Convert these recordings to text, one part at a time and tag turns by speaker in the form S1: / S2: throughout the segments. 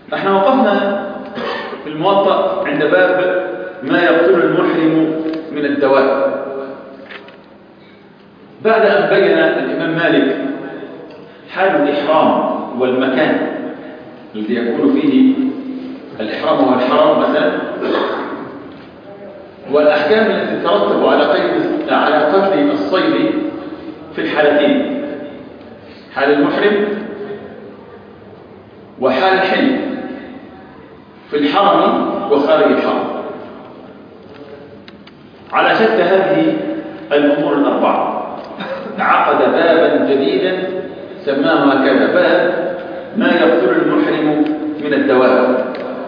S1: نحن وقفنا في الموطأ عند باب ما يقتل المحرم من الدواب، بعد أن بين الإمام مالك حال الإحرام والمكان الذي يكون فيه الإحرام هو الحرام مثلا، والأحكام التي تترتب على قتل الصيد في الحالتين، حال المحرم وحال الحل، في الحرم وخارج الحرم. على شتى هذه الأمور الأربعة عقد بابا جديدا سماه هكذا: باب ما يقتل المحرم من الدواب.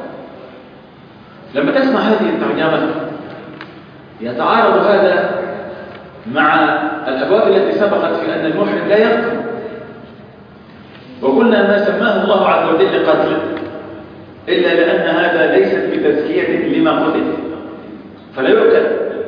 S1: لما تسمع هذه الترجمة يتعارض هذا مع الأبواب التي سبقت في أن المحرم لا يقتل، وقلنا ما سماه الله عز وجل قتل إلا لأن هذا ليست بتزكية لما قتل فلا يؤكل،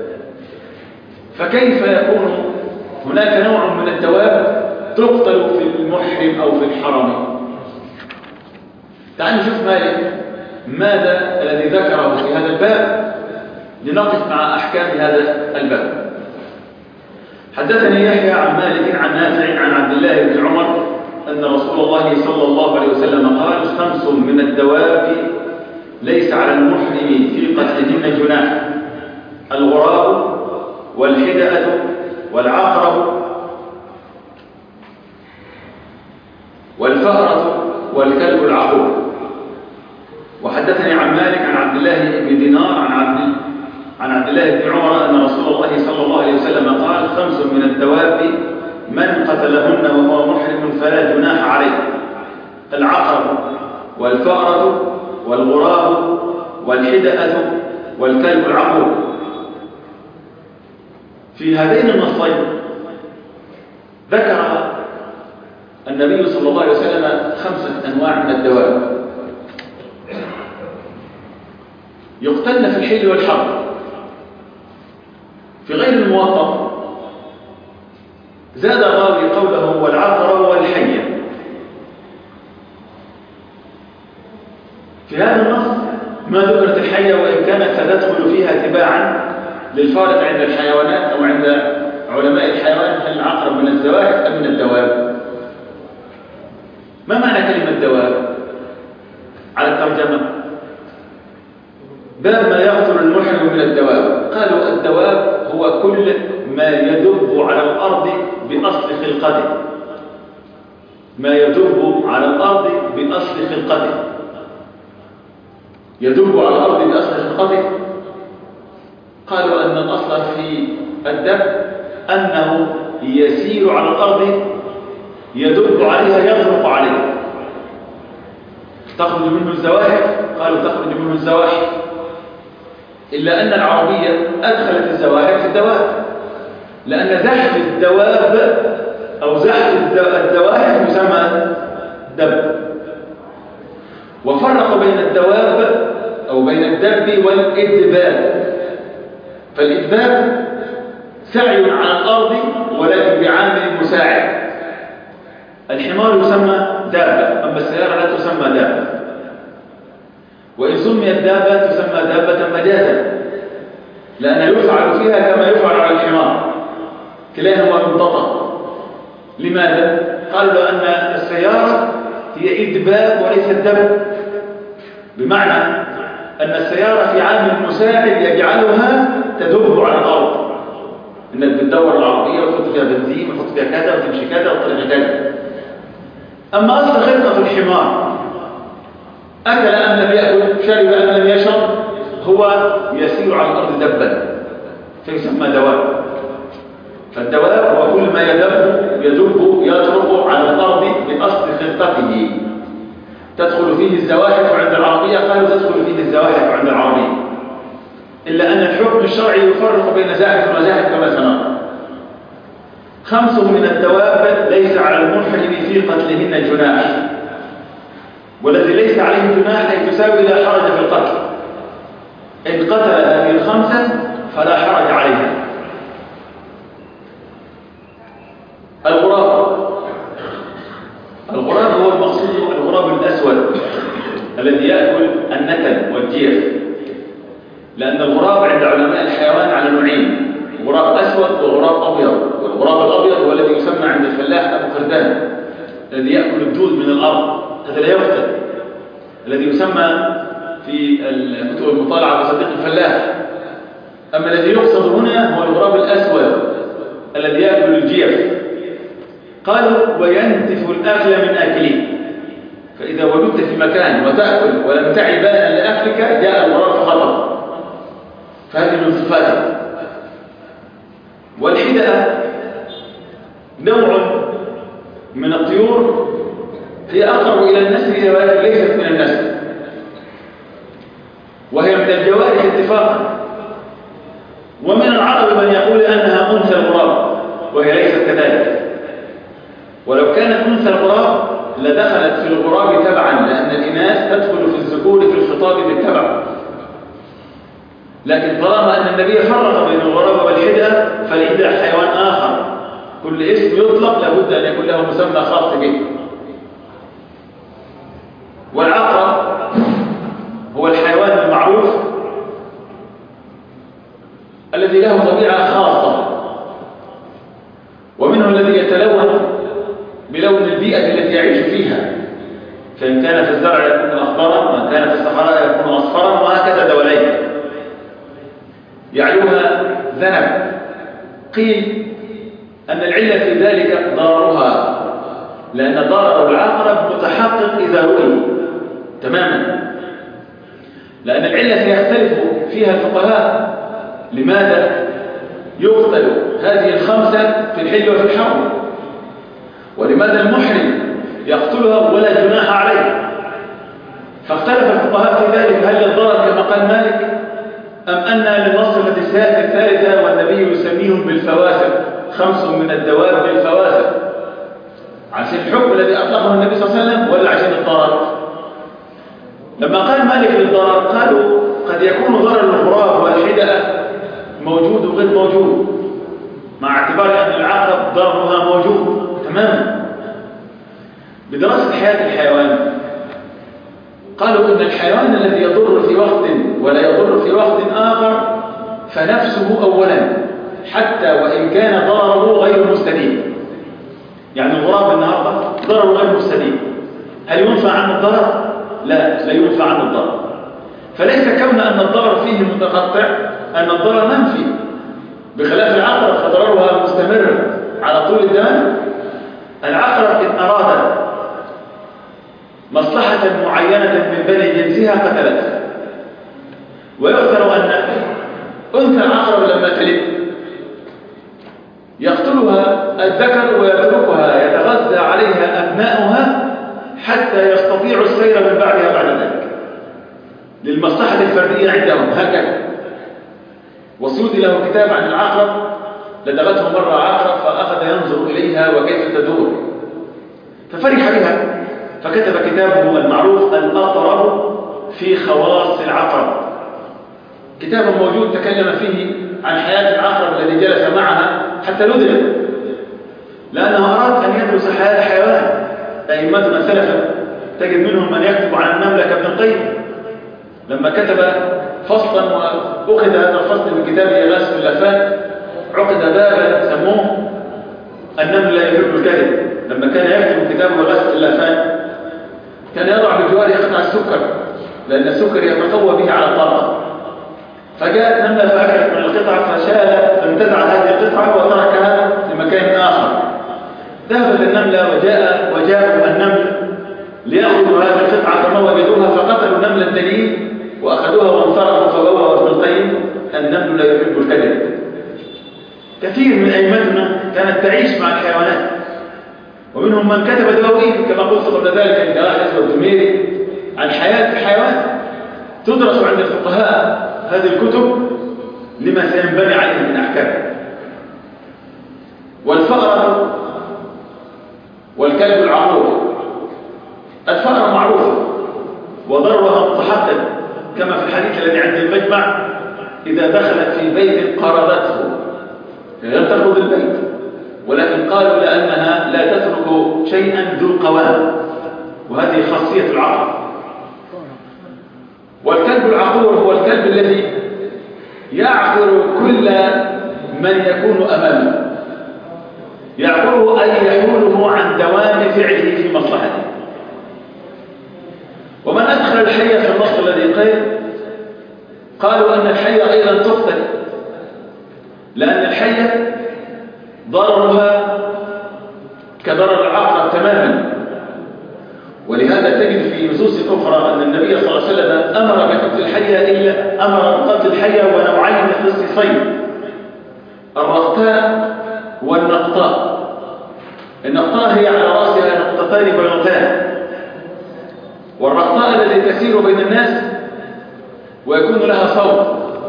S1: فكيف يكون هناك نوع من الدواب تقتل في المحرم أو في الحرم؟ تعالوا نشوف مالك ماذا الذي ذكره في هذا الباب لنقف مع أحكام هذا الباب. حدثني يحيى عن مالك عن نافع عن عبد الله بن عمر أن رسول الله صلى الله عليه وسلم قال: 5 من الدواب ليس على المحرم في قتلهن جناح: الغراب والحدأة والعقرب والفأرة والكلب العقور. وحدثني عن مالك عن عبد الله بن دينار عن عبد الله بن عمر أن رسول الله صلى الله عليه وسلم قال: 5 من الدواب من قتلهن وهو محرم فلا جناح عليه: العقرب والفأرة والغراب والحدأة والكلب العقور. في هذين النصين ذكر النبي صلى الله عليه وسلم 5 أنواع من الدواب يقتلن في الحل والحرب. في غير الموطأ زاد الراوي قوله: والعقرب والحية. في هذا النص ما ذكرت الحية، وإن كانت ستدخل فيها تباعا للفارق عند الحيوانات أو عند علماء الحيوان، هل العقرب من الزواحف أم من الدواب؟ ما معنى كلمة دواب على الترجمة؟ باب ما يقتل المحرم من الدواب. قالوا: الدواب هو كل ما يدب على الأرض بأصل خلقته، ما يدب على الأرض بأصل خلقته. يدب على الأرض بأصل خلقته، قالوا أن الأصل في الدب أنه يسير على الأرض يدب عليها يغرق عليها. تخرج منه الزواحف، قالوا تخرج منه الزواحف، إلا أن العربية أدخلت الزواحف في الدواب، لأن زحف الدواب أو زحف الزواحف يسمى دب. وفرق بين الدواب أو بين الدب والإدباب. فالإدباب سعي على الأرض ولكن بعامل مساعد. الحمار يسمى دابة، أما السيارة لا تسمى دابة، وإن سميت دابة تسمى دابة مجازا، لأن يفعل فيها كما يفعل على الحمار، كلاهما منطقة. لماذا؟ قالوا لأن السيارة هي إدباب وليست دب، بمعنى أن السيارة في عامل مساعد يجعلها تدب على الأرض، إنك بتدور العربية وتحط فيها بنزين وتحط فيها كذا وتمشي كذا وتطلع كذا. أما أصل خلقة الحمار، أكل أم لم يأكل، شرب أم لم يشرب، هو يسير على الأرض دبا فيسمى دواب. فالدواب هو كل ما يدب يطرق على الأرض بأصل خلقته. تدخل فيه الزواحف عند العربية، قالوا تدخل فيه الزواحف عند العربية، إلا أن الحكم الشرعي يفرق بين زاحف وزاحف كما سنرى. 5 من الدواب ليس على المحرم في قتلهن جناح، والذي ليس عليه جناح أي تساوي لا حرج في القتل. إن قتل هذه 5 فلا حرج عليها. الغراب هو المقصود، الغراب الأسود الذي يأكل النتن والجيف، لأن الغراب عند علماء الحيوان على نوعين: غراب أسود وغراب أبيض. والغراب الأبيض هو الذي يسمى عند الفلاح أبو قردان، الذي يأكل الدود من الأرض، هذا لا يقتل. الذي يسمى في كتب المطالعة بصديق الفلاح. أما الذي يقصد هنا هو الغراب الأسود الذي يأكل الجيف. قالوا: وينتف الأكل من آكله. فإذا وجدت في مكان وتأكل ولم تعي بالا لأكلك جاء الغراب فخطر، فهذه من صفاته. والحدأة نوع من الطيور هي أقرب إلى النسر ولكن ليست من النسر، وهي من الجوارح اتفاقا. ومن العرب من يقول أنها أنثى الغراب، وهي ليست كذلك. ولو كانت أنثى الغراب لدخلت في الغراب تبعا، لأن الإناث تدخل في الذكور في الخطاب بالتبع. لكن طالما أن النبي فرق بين الغراب والحدأة، فالحدأة حيوان آخر، كل اسم يطلق لابد أن يكون له مسمى خاص به. والعقرب هو الحيوان المعروف الذي له طبيعة خاصة، ومنه الذي يتلون بلون البيئة التي يعيش فيها، فإن كان في الزرع يكون أخضرا، وإن كان في الصحراء يكون أصفرا، وهكذا دولين. يعلوها ذنب. قيل أن العلة في ذلك ضررها، لأن ضرر العقرب متحقق إذا رؤي تماما، لأن العلة يختلف فيها الفقهاء. لماذا يقتل هذه الخمسة في الحل وفي الحرم؟ ولماذا المحرم يقتلها ولا جناح عليه؟ فاختلف الفقهاء في ذلك، هل للضرر كما قال مالك، أم أن للنص التي سيأتي الثالثة والنبي يسميهم بالفواسق، 5 من الدواب بالفواسق، عشان الحكم الذي أطلقه النبي صلى الله عليه وسلم ولا عشان الضرر؟ لما قال مالك للضرر قالوا قد يكون ضرر الغراب والحدأة موجود وغير موجود، مع اعتبار أن العقرب ضررها موجود تماما. بدراسة حياة الحيوان قالوا إن الحيوان الذي يضر في وقت ولا يضر في وقت آخر فنفسه أولا، حتى وإن كان ضرره غير مستديم. يعني الغراب النهاردة ضرره غير مستديم، هل ينفع عنه الضرر؟ لا ينفع عنه الضرر. فليس كون أن الضرر فيه متقطع أن الضرر منفي، بخلاف العقرب فضررها مستمر على طول الزمان. العقرب إن أراد مصلحة معينة من بني جنسها قتلتها. ويؤثر أن أنثى العقرب لما تلد يقتلها الذكر ويتركها يتغذى عليها أبناؤها حتى يستطيعوا السير من بعدها بعد ذلك للمصلحة الفردية عندهم هكذا. وسيودي له كتاب عن العقرب، لدغته مرة عقرب فأخذ ينظر إليها وكيف تدور، ففرح بها فكتب كتابه المعروف الأطرب في خواص العقرب. كتاب موجود تكلم فيه عن حياة العقرب الذي جلس معها حتى لدغ، لأنه أراد أن يدرس حياة الحيوان. أئمتنا سلفا تجد منهم من يكتب عن النملة كابن القيم، لما كتب فصلا وأخذ هذا الفصل من كتاب إغاثة اللافات عقد بابا سموه النمل لا يحب الكذب. لما كان يكتب كتابه إغاثة اللافات كان يضع بجواره قطع السكر، لأن السكر يتقوى به على الطاقة. فجاءت نملة فأكلت من القطعة فانتزع هذه القطعة وتركها في مكان آخر. ذهبت النملة وجاءوا النمل ليأخذوا هذه القطعة فما وجدوها فقتلوا النمل الدليل وأخذوها وانصرفوا. فبوأ ابن القيم النمل لا يحب الكذب. كثير من أئمتنا كانت تعيش مع الحيوانات، ومنهم من كتب دواوين كما قلت قبل ذلك الجراح اسمه الدميري عن حياة الحيوان. تدرس عند الفقهاء هذه الكتب لما سينبني عليه من أحكام. والفأرة والكلب العقور، الفأرة معروفة وضرها متحقق كما في الحديث الذي عند المجمع: إذا دخلت في بيت قرضته، لم تخرج البيت، ولكن قالوا لأنها لا تترك شيئا ذو قوام، وهذه خاصية العقرب. والكلب العقور هو الكلب الذي يعقر كل من يكون أمامه، يعقره أي يحوله عن دوام فعله في مصلحته. ومن أدخل الحية في النص الذي قالوا أن الحية أيضا تقتل، لأن الحية ضررها كضرر العقرب تماما. ولهذا تجد في نصوص أخرى أن النبي صلى الله عليه وسلم أمر بقتل الحية، إلا أمر بقتل الحية ونوعين من الصيد، الرقطاء والنقطاء. النقطاء هي على رأسها نقطتان بيضتان، والرقطاء الذي تسير بين الناس ويكون لها صوت.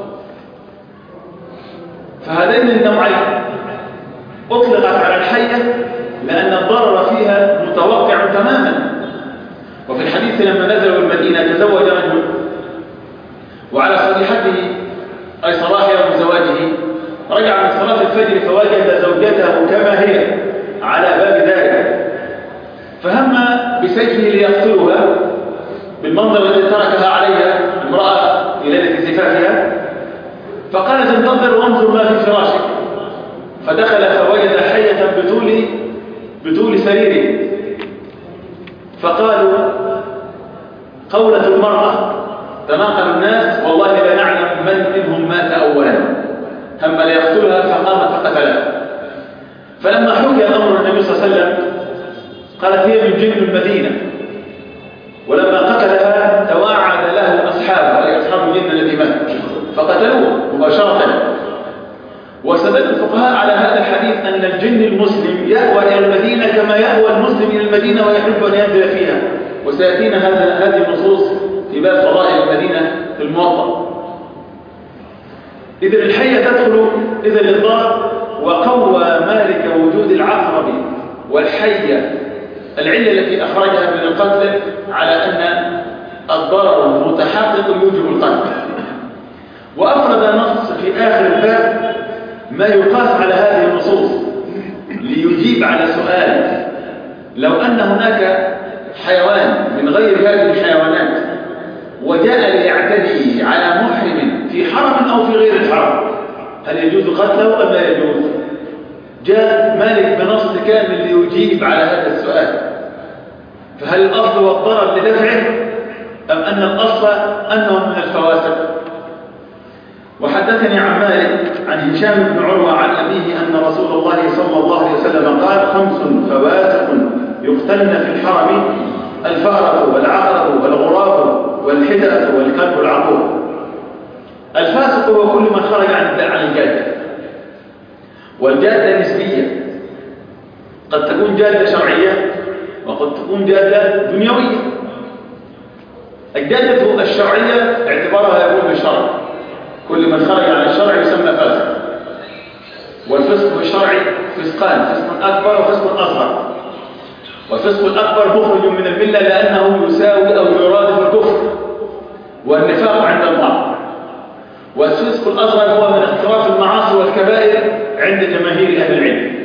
S1: فهذين النوعين أطلقت على الحية لأن الضرر فيها متوقع تماما. وفي الحديث لما نزلوا المدينة تزوج رجل، وعلى صريحته أي صلاح يوم زواجه رجع من صلاة الفجر فوجد زوجته كما هي على باب داره، فهم بسيفه ليقتلها بالمنظر الذي تركها عليها امرأة في ليلة زفافها، فقالت انتظر وانظر ما في فراشك، فدخل فوجد حية بطول سريره، فقالوا قولة المرأة، تناقل الناس والله لا نعلم من منهم مات أولا، هم ليقتلها فقامت فقتلها. فلما حكي الأمر النبي صلى الله عليه وسلم قالت هي من جن المدينة، ولما قتلها توعد له أصحابه أي أصحاب الجن الذي مات فقتلوه مباشرة. واستدل الفقهاء على هذا الحديث أن الجن المسلم يأوى إلى المدينة كما يأوى المسلم إلى المدينة ويحب أن ينزل فيها، وسيأتينا هذه النصوص في باب فضائل المدينة في الموطأ. إذن الحية تدخل إذا للضرر. وقوى مالك وجود العقرب والحية العلة التي أخرجها من القتل على أن الضرر متحقق يوجب القتل. وأفرد نص في آخر الباب ما يقاس على هذه النصوص ليجيب على سؤال: لو أن هناك حيوان من غير هذه الحيوانات وجاء ليعتدي على محرم في حرم أو في غير الحرم، هل يجوز قتله أم لا يجوز؟ جاء مالك بنص كامل ليجيب على هذا السؤال. فهل الأصل والضرر لدفعه أم أن الأصل أنه من الفواسق؟ وحدثني عن مالك عن هشام بن عروة عن أبيه أن رسول الله صلى الله عليه وسلم قال: 5 فواسق يقتلن في الحرم: الفارة والعقرب والغراب والحدأة والكلب العقور. الفاسق هو كل من خرج عن الجادة، والجادة نسبية، قد تكون جادة شرعية وقد تكون جادة دنيوية. الجادة الشرعية اعتبارها يكون بالشرع، كل من خرج عن الشرع يسمى فاسق. والفسق الشرعي فسقان: فسق أكبر وفسق أصغر. والفسق الأكبر مخرج من الملة لأنه يساوي أو يرادف الكفر والنفاق عند البعض. والفسق الأصغر هو من اقتراف المعاصي والكبائر عند جماهير أهل العلم.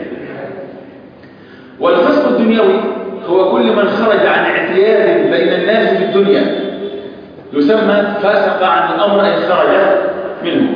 S1: والفسق الدنيوي هو كل من خرج عن اعتياد بين الناس في الدنيا يسمى فاسق عن الأمر أي خرج منه.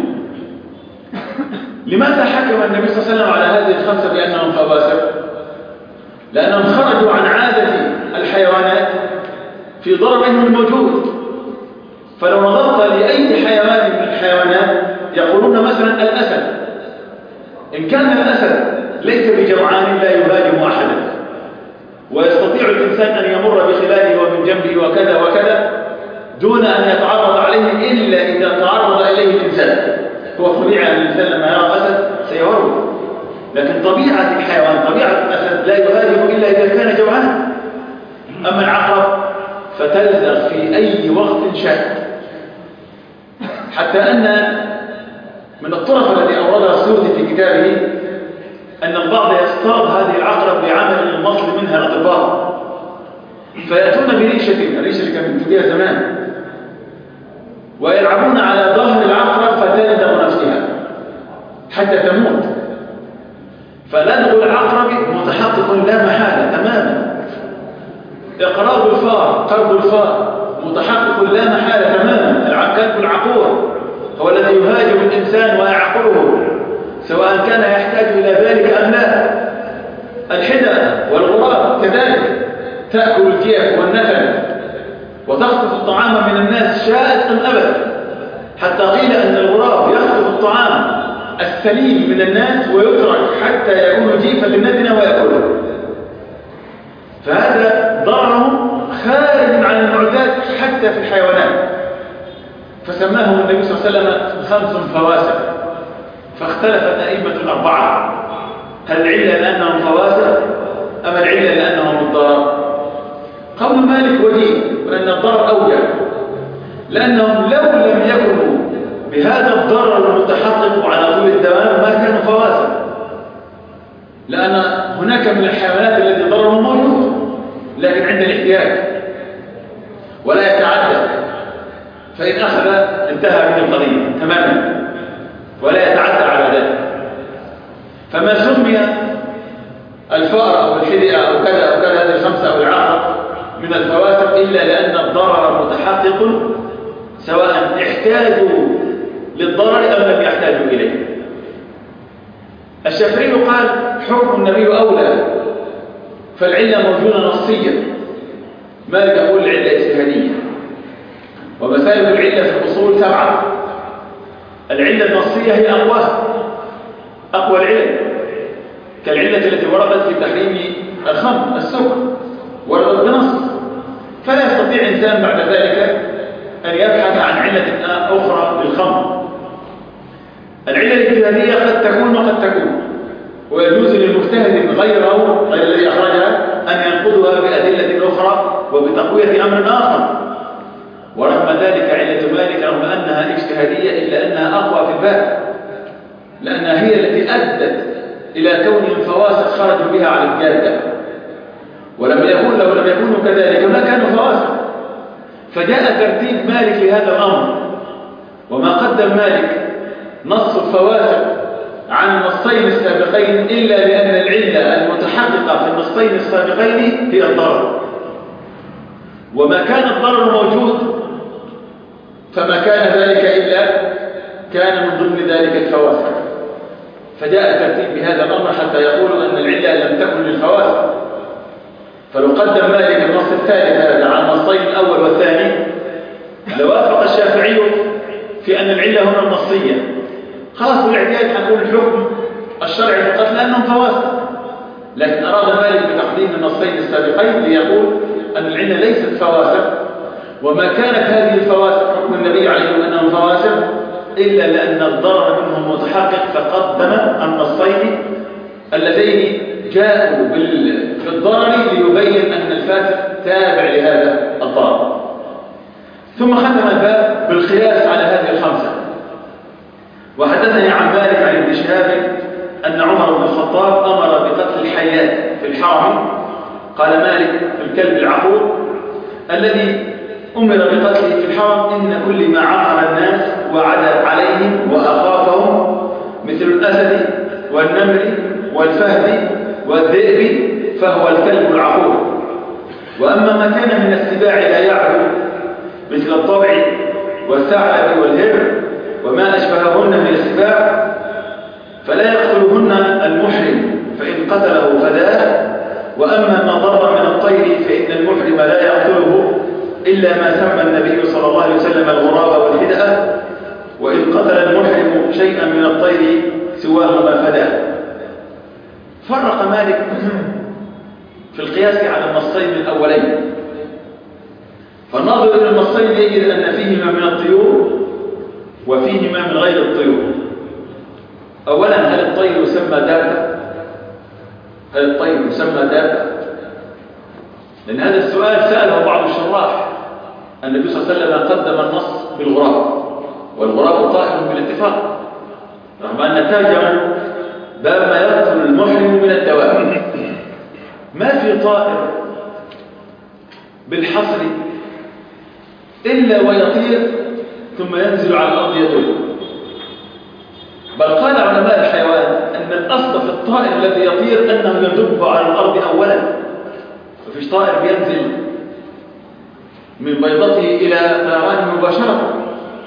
S1: لماذا حكم النبي صلى الله عليه وسلم على هذه الخمسة بأنهم فواسق؟ لأنهم خرجوا عن عادة الحيوانات في ضررهم الموجود. فلو نظرت لأي حيوان من الحيوانات يقولون مثلا الأسد، إن كان الأسد ليس بجوعان لا يهاجم أحدا ويستطيع الإنسان أن يمر بخلاله ومن جنبه وكذا وكذا دون أن يتعرض عليه إلا إذا تعرض إليه الإنسان. هو طبيعة الإنسان لما يرى أسد سيهرب، لكن طبيعة الحيوان طبيعة الأسد لا يهاجم إلا إذا كان جوعان. أما العقرب فتلزغ في أي وقت شاء، حتى أن من الطرف التي أوردها السيوطي في كتابه أن البعض يصطاد هذه العقرب بعمل المصل منها الأطباء، فيأتون بريشة، الريشة اللي كانت بها زمان، ويلعبون على ظهر العقرب فتلدغ نفسها حتى تموت. فلدغ العقرب متحقق لا محالة تماما. إقراض الفار، قرض الفار متحقق لا محالة تماما. كلب العقور هو الذي يهاجم الإنسان ويعقره سواء كان يحتاج إلى ذلك أم لا. الحدى والغراب كذلك تأكل الجيف والنتن وتخطف الطعام من الناس شاءت أم أبت، حتى قيل أن الغراب يخطف الطعام السليم من الناس ويترك حتى يكون جيفا للنتن ويأكله. فهذا ضرر خارج عن المعتاد حتى في الحيوانات، فسماهم النبي صلى الله عليه وسلم 5 فواسق. فاختلف الأئمة الأربعة هل العلة لأنهم فواسق أم العلة لأنهم الضرر؟ قول مالك وجيه وأن الضرر أوجه، لأنهم لو لم يكونوا بهذا الضرر المتحقق على طول الدوام ما كانوا فواسق، لأن هناك من الحيوانات التي ضرره موجود لكن عند الاحتياج ولا يتعدى، فإن أخذ انتهى من القضية تماما ولا يتعدى على ذلك. فما سمي الفأر أو الحدئة أو كذا أو كذا هذه 5 أو العقرب من الفواسق إلا لأن الضرر متحقق سواء احتاجوا للضرر أم لم يحتاجوا إليه. الشافعي قال حكم النبي أولى، فالعلة موجودة نصية. مالك يقول العلة اجتهادية. ومسائل العلة في الأصول 7. العلة النصية هي أقوى العلل، كالعلة التي وردت في تحريم الخمر السكر وردت بنص، فلا يستطيع إنسان بعد ذلك أن يبحث عن علة أخرى للخمر. العلة الاجتهادية قد تكون وقد تكون، ويجوز للمجتهد غيره غير الذي أخرجها أن ينقضها بأدلة أخرى وبتقوية أمر آخر. ورغم ذلك علة مالك رغم أنها اجتهادية إلا أنها أقوى في الباب، لأنها هي التي أدت إلى كونهم فواسق خرجوا بها على الجادة، ولم يكن لو لم يكونوا كذلك ما كانوا فواسق. فجاء ترتيب مالك لهذا الأمر، وما قدم مالك نص الفواسق عن النصين السابقين إلا لأن العلة المتحققة في النصين السابقين هي الضرر، وما كان الضرر موجود فما كان ذلك إلا كان من ضمن ذلك الفواسق. فجاء الترتيب بهذا الأمر حتى يقولوا أن العلة لم تكن للفواسق. فلو قدم مالك النص الثالث هذا عن النصين الأول والثاني لوافق الشافعي في أن العلة هنا النصية، خلاص بالاعتياد هنقول الحكم الشرعي فقط لأنهم فواسق. لكن أراد مالك بتقديم النصين السابقين ليقول أن العلة ليست فواسق، وما كانت هذه الفواسق حكم النبي عليه أنهم فواسق إلا لأن الضرر منهم متحقق، فقدم النصين اللذين جاءوا بالضرر ليبين أن الفاسق تابع لهذا الضرر. ثم ختم الباب بالقياس على هذه 5. وحدثني عن مالك عن ابن شهاب أن عمر بن الخطاب أمر بقتل الحيات في الحرم. قال مالك في الكلب العقور الذي أمر بقتله في الحرم إن كل ما عقر الناس وعدى عليهم وأخافهم مثل الأسد والنمر والفهد والذئب فهو الكلب العقور. وأما ما كان من السباع لا يعدو مثل الضبع والثعلب والهر وما أشبههن من السباع فلا يقتلهن المحرم، فإن قتله فداه. وأما ما ضر من الطير فإن المحرم لا يقتله إلا ما سمى النبي صلى الله عليه وسلم الغراب والحدأة، وإن قتل المحرم شيئا من الطير سواهما فداه. فرق مالك في القياس على النصين الأولين. فالناظر إلى النصين يجد أن فيهما من الطيور وفيهما من غير الطيور. أولا هل الطير يسمى دابة؟ هل الطير يسمى دابة؟ لأن هذا السؤال سأله بعض الشراح. النبي صلى الله عليه وسلم قدم النص بالغراب، والغراب طائر بالاتفاق، رغم أن ترجم باب ما يقتل المحرم من الدواب. ما في طائر بالحصر إلا ويطير ثم ينزل على الأرض يدل. بل قال علماء الحيوان أن الأصل في الطائر الذي يطير أنه يدب على الأرض أولا. مفيش طائر بينزل من بيضته إلى طيرانه مباشرة،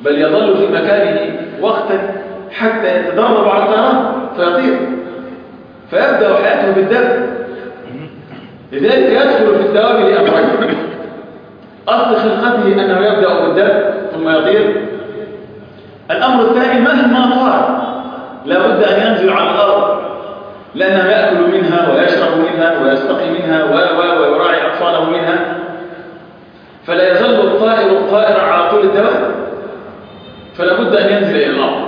S1: بل يظل في مكانه وقتا حتى يتدرب على الطيران فيطير، فيبدأ حياته بالدب. لذلك يدخل في الدواب لأمرين: أصل خلقته أنه يبدأ بالدب ثم يطير. الأمر الثاني مهما طار لابد أن ينزل على الأرض، لأنه يأكل منها ويشرب منها ويستقي منها ويراعي أطفاله منها، فلا يظل الطائر طائرا على طول الدواب، فلا بد أن ينزل إلى الأرض.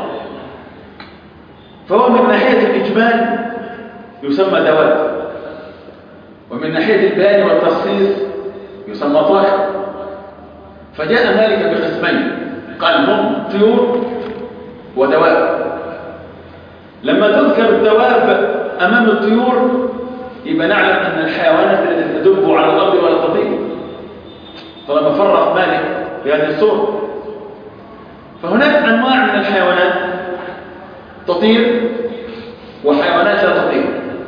S1: فهو من ناحية الإجمال يسمى دواب، ومن ناحية البيان والتخصيص يسمى طائر. فجاء مالك بقسمين، قال هم طيور ودواب. لما تذكر الدواب أمام الطيور يبقى نعلم أن الحيوانات التي تدب على الأرض ولا تطير، طالما فرق مالك بهذه الصورة. فهناك أنواع من الحيوانات تطير وحيوانات لا تطير.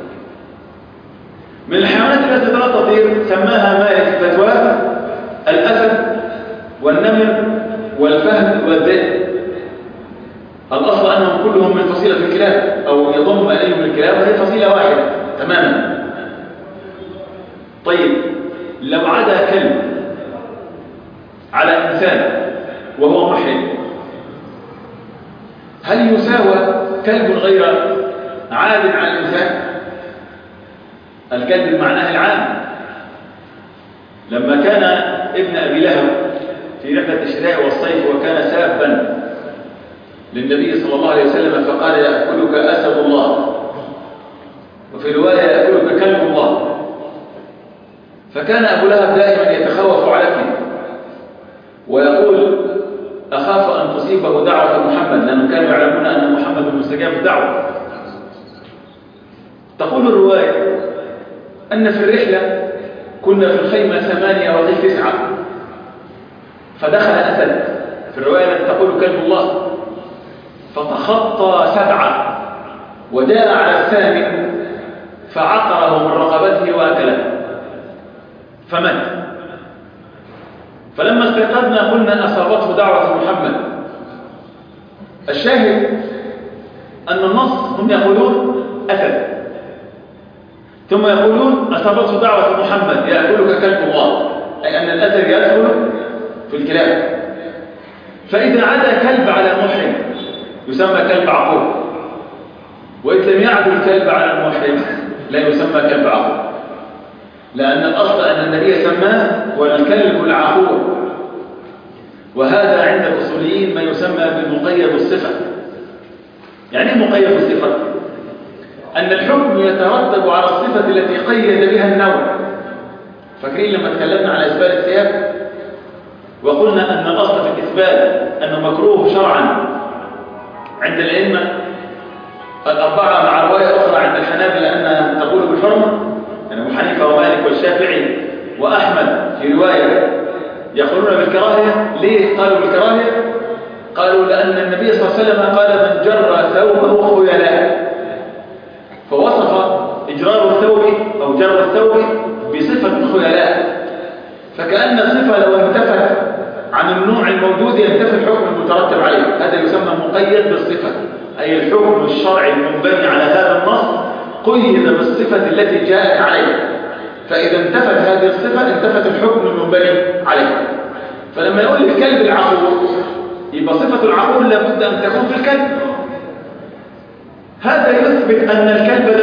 S1: من الحيوانات التي لا تطير سماها مالك فتوى الأسد والنمر والفهد والذئب. الأصل أنهم كلهم من فصيلة الكلاب، أو يضم إليهم الكلاب، وهي فصيلة واحدة تماما. طيب، لو عدا كلب على إنسان وهو محرم، هل يساوى كلب غير عاد على الإنسان؟ الكلب بمعناه العام. لما كان ابن أبي لهب في رحلة الشتاء والصيف وكان سابا للنبي صلى الله عليه وسلم فقال: يأكلك أسد الله، وفي رواية: يأكلك كلب الله. فكان أبو لهب دائما يتخوف على ابنه ويقول: أخاف أن تصيبه دعوة محمد، لأنهم كانوا يعلمون أن محمد مستجاب الدعوة. تقول الرواية أن في الرحلة كنا في الخيمة 8 وغير 9، فدخل أسد في الرواية التي تقول كلب الله، فتخطى 7 وجاء على الثامن فعقره من رقبته وأكله فمات. فلما استيقظنا قلنا: أصابته دعوة محمد. الشاهد أن النص هم يقولون أسد، ثم يقولون: أصابته دعوة محمد يأكلك كلب الله، أي أن الأسد يدخل في الكلاب. فإذا عدا كلب على محرم يسمى كلب عقور، وإذا لم يعد الكلب على المحرم لا يسمى كلب عقور، لأن الأصل أن النبي سماه والكلب العقور. وهذا عند الأصوليين ما يسمى بمقيد الصفة. يعني ايه مقيد الصفة؟ أن الحكم يترتب على الصفة التي قيد بها النوع. فاكرين لما تكلمنا على إثبات الثياب وقلنا أن الأصل في الإثبات أنه مكروه شرعا عند الأئمة الأربعة، مع رواية أخرى عند الحنابلة أنها تقول بالحرمة، يعني أبو حنيفة ومالك والشافعي وأحمد في رواية يقولون بالكراهية. ليه قالوا بالكراهية؟ قالوا لأن النبي صلى الله عليه وسلم قال: من جر ثوبه خيلاء، فوصف إجرار الثوب أو جر الثوب بصفة الخيلاء، فكأن الصفة لو انتفت عن النوع الموجود ينتفي الحكم المترتب عليه. هذا يسمى مقيد بالصفة، أي الحكم الشرعي المنبني على هذا النص قيد بالصفة التي جاءت عليه، فإذا انتفت هذه الصفة انتفت الحكم المنبني عليه. فلما يقول الكلب العقور يبقى صفة العقور لابد أن تكون في الكلب. هذا يثبت أن الكلب